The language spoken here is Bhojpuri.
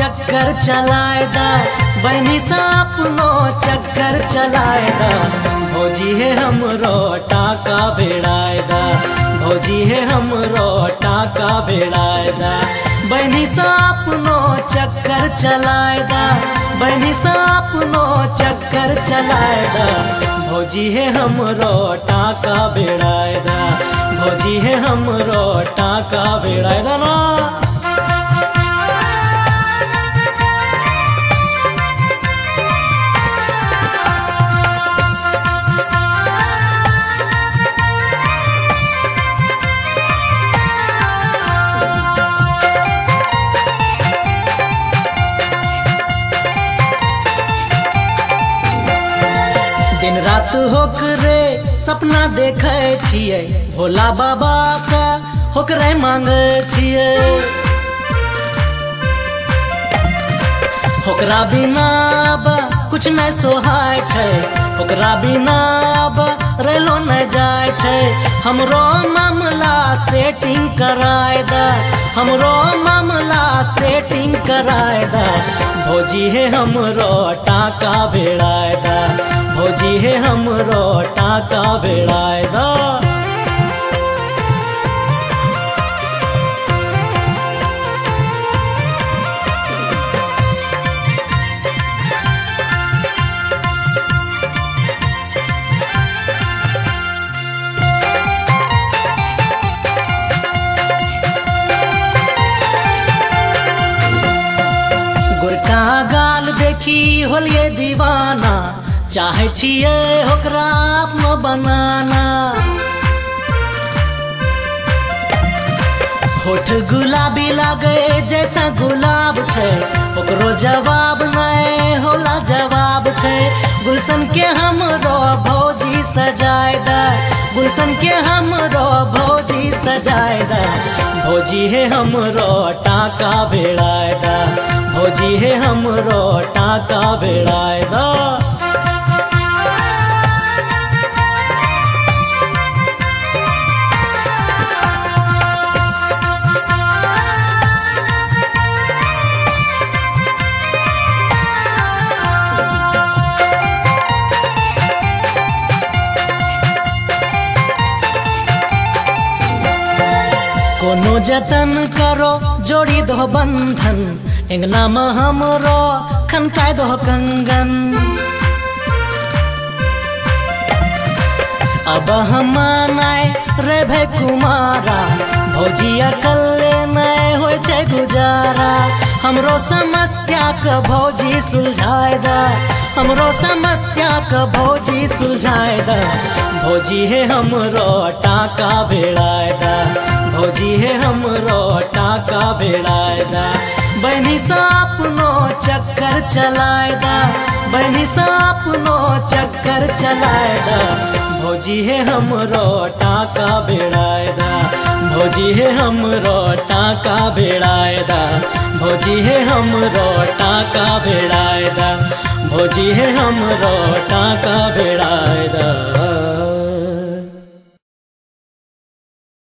चक्कर चलाए दा, बहनी सा अपनो चक्कर चलाए दा। भौजी है हमरो टाका बेड़ाए दा, भौजी है हमरो टाका बेड़ाए दा। बहनी सा अपनो चक्कर चलाए दा, बहनी सा अपनो चक्कर चलाए दा। भौजी है हमरो टाका बेड़ाए दा, भौजी है हमरो टाका बेड़ाए दा ना। दिन रात होकरे सपना देखे छियै, भोला बाबा से होकरे मांगे छियै। होकरा बिना अब कुछ नहीं सोहाय छै, होकरा बिना अब रहलो नहीं जाय छै। हमरो मामला सेटिंग कराए दा, हमरो मामला सेटिंग कराए दा। भौजी है हमरो टाका बेड़ाए दा, भौजी है हमरो टाका बेड़ाए दा। गोरका गाल देखी होलिए दीवाना, चाहे छिए होकरा अपनो बनाना। होठ गुलाबी लागे जैसा गुलाब छै, ओकरो जवाब नहीं होला जवाब छै। गुलशन के हमरो भौजी सजाए दा, गुलशन के हमरो भौजी सजाए दा। भौजी है हमरो टाका बेड़ाए दा, भौजी है हमरो टाका बेड़ाए दा। कोनो जतन करो जोड़ी दो बंधन, अंगना में हमरो खनकाय दो कंगन। अब हम नाय रे भे कुमारा, भौजी अकेले नहीं होय छै गुजारा। हमरो समस्या के भौजी सुलझाए दा, हमरो समस्या के भौजी सुलझाए दा। भौजी है हमरो टाका बेड़ाए दा, भौजी है हमरो टाका बेड़ाए दा। बहनी सा अपनो चक्कर चलाए दा, बहनी सा अपनो चक्कर चलाए दा। भौजी है हमरो टाका बेड़ाए दा, भौजी है हमरो टाका बेड़ाए दा। भौजी है हमरो टाका बेड़ाए दा, भौजी है हमरो टाका बेड़ाए दा।